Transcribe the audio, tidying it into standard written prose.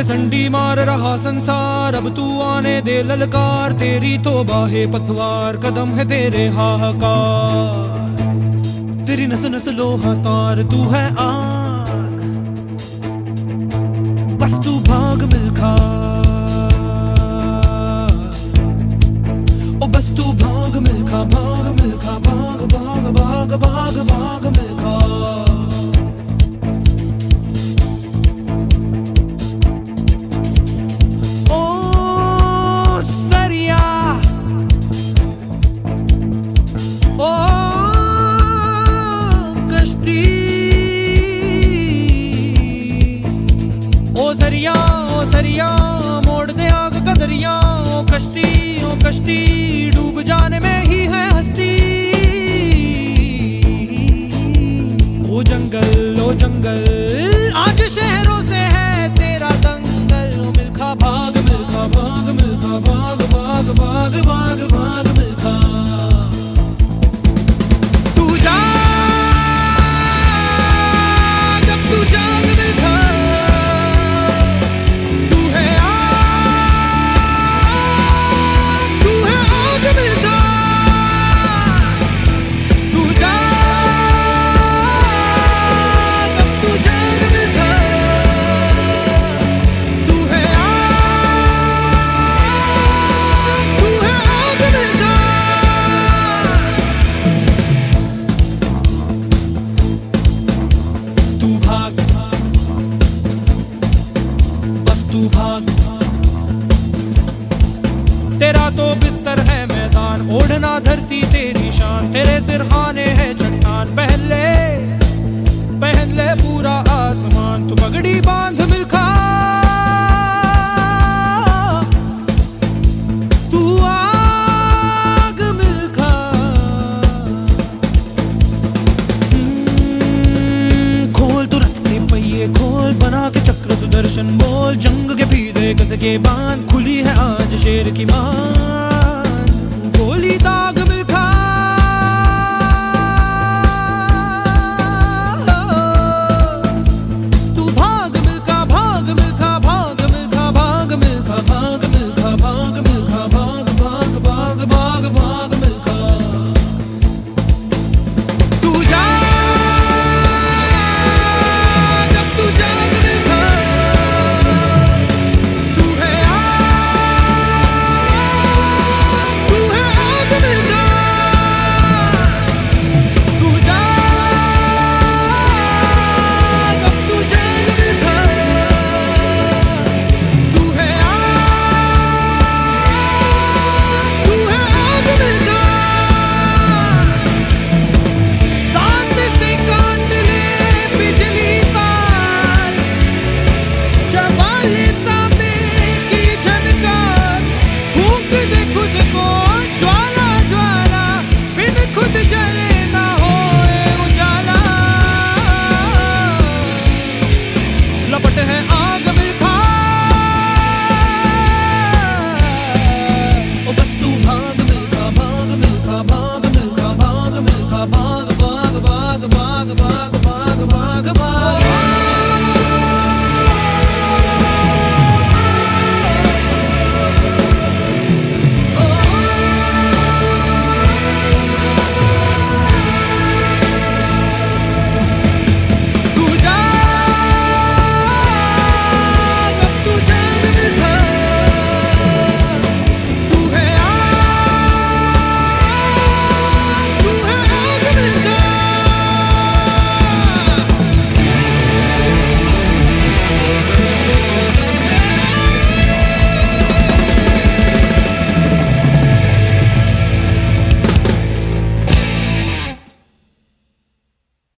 घमंडी मार रहा संसार, अब तू आने दे ललकार। तेरी तो बाहे पतवार, कदम है तेरे हाहाकार। तेरी नस नस लोहा तार, तू है आग, बस तू भाग मिल्खा। ओ बस तू भाग मिल्खा, भाग मिल्खा, भाग भाग भाग भाग भाग मिल्खा। ओ सरिया मोड़ दे आग कदरिया। ओ कश्ती डूब जाने में ही है हस्ती। ओ जंगल आज शहरों से है तेरा दंगल। ओ मिल्खा भाग मिल्खा, भाग मिल्खा, भाग भाग भाग भाग भाग मिल्खा। तू जा जब तू जाग मिल्खा। तू भाग, तेरा तो बिस्तर है मैदान, ओढ़ना धरती तेरी शान। तेरे सिरहाने है चट्टान, पहन ले पूरा आसमान। तू पगड़ी बांध मिल्खा, तू आग मिल्खा। खोल तू रथ के पहिए खोल, बना के चक्र सुदर्शन बोल। जंग के फीते कस के बांध, खुली है आज शेर की मान।